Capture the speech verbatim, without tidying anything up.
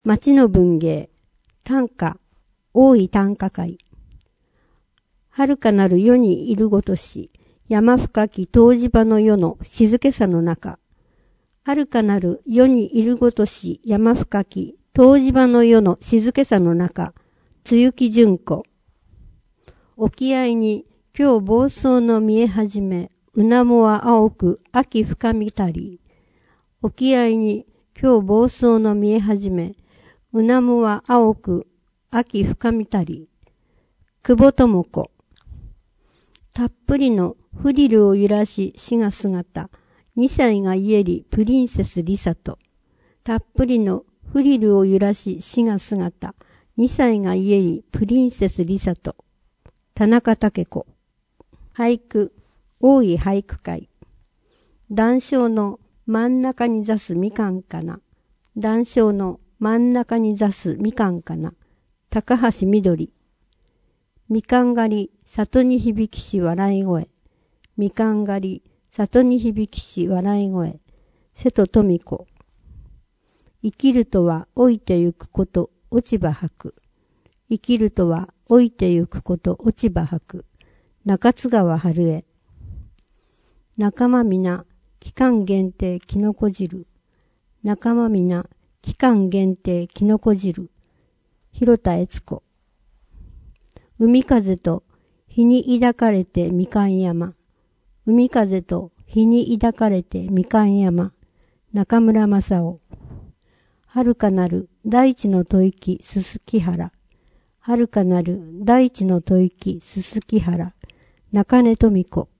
町の文芸、短歌、大井短歌会。遥かなる世にいるごとし、山深き湯治場の世の静けさの中。遥かなる世にいるごとし、山深き湯治場の世の静けさの中。露木純子。沖合に今日房総の見え始め、うなもは青く秋深みたり。沖合に今日房総の見え始め、うなもは青く秋深みたり。久保智子。たっぷりのフリルを揺らし死が姿。二歳が家りプリンセスリサと。たっぷりのフリルを揺らし死が姿。二歳が家りプリンセスリサと。田中武子。俳句、大井俳句会。談笑の真ん中に座すみかんかな。談笑の真ん中に座すみかんかな。高橋みどり。みかん狩り、里に響きし笑い声。みかん狩り、里に響きし笑い声。瀬戸富子。生きるとは老いてゆくこと、落ち葉吐く。生きるとは老いてゆくこと、落ち葉吐く。中津川春江。仲間皆、期間限定きのこ汁。仲間皆、期間限定きのこ汁。広田悦子。海風と日に抱かれてみかん山。海風と日に抱かれてみかん山。中村正夫。遥かなる大地の吐息すすき原。遥かなる大地の吐息すすき原。中根富子。